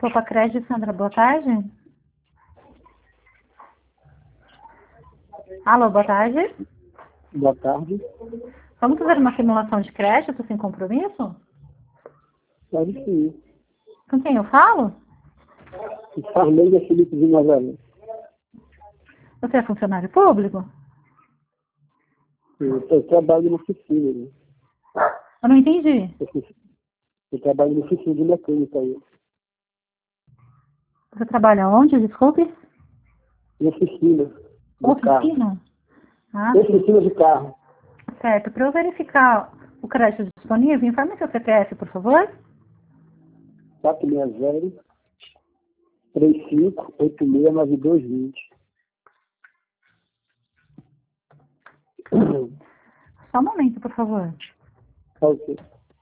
Opa, Crédito, Sandra, boa tarde. Alô, boa tarde. Boa tarde. Vamos fazer uma simulação de crédito sem compromisso? Pode sim. Com quem eu falo? O Farley é Felipe de Nazaré. Você é funcionário público? Eu trabalho na oficina, né? Eu não entendi. Eu trabalho na oficina de mecânica aí. Você trabalha onde, desculpe? Na oficina do carro. Oficina? Ah, sim. Oficina de carro. Certo. Para eu verificar o crédito disponível, informe seu CPF, por favor. 460 35869220. Só um momento, por favor. Ok.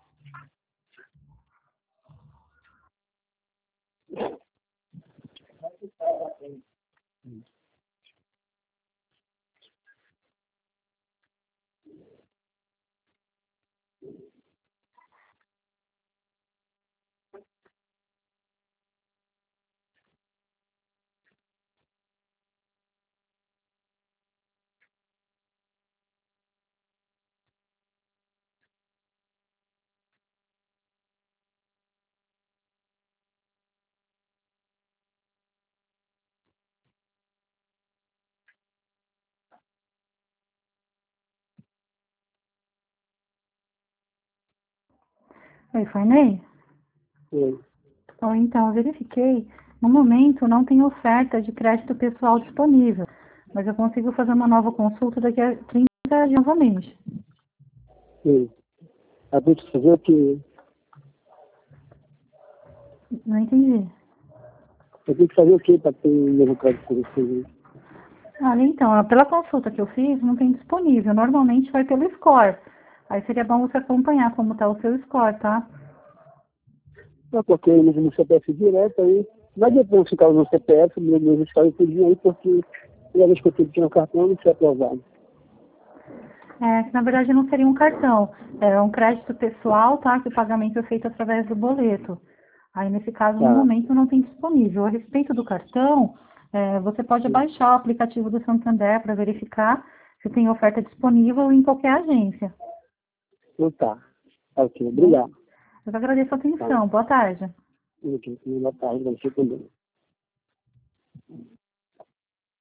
Oi, Farney? Oi. Bom, então, eu verifiquei. No momento, não tem oferta de crédito pessoal disponível, mas eu consigo fazer uma nova consulta daqui a 30 dias novamente. Oi. A gente fazer o que? Não entendi. Eu tenho que fazer o que para ter um novo crédito com vocês? Olha, então, pela consulta que eu fiz, não tem disponível. Normalmente vai pelo score. Aí seria bom você acompanhar como está o seu score, tá? Eu coloquei no CPF direto aí. Não adianta eu ficar usando CPF, meu histórico tudinho aí, porque toda vez que eu tenho que tirar um cartão, não foi aprovado. É, que na verdade não seria um cartão. É um crédito pessoal, tá? Que o pagamento é feito através do boleto. Aí, nesse caso, no Tá. momento, não tem disponível. A respeito do cartão, você pode baixar o aplicativo do Santander para verificar se tem oferta disponível em qualquer agência. Então tá. Ok, obrigado. Eu agradeço a atenção. Boa tarde. Ok, boa tarde, você também.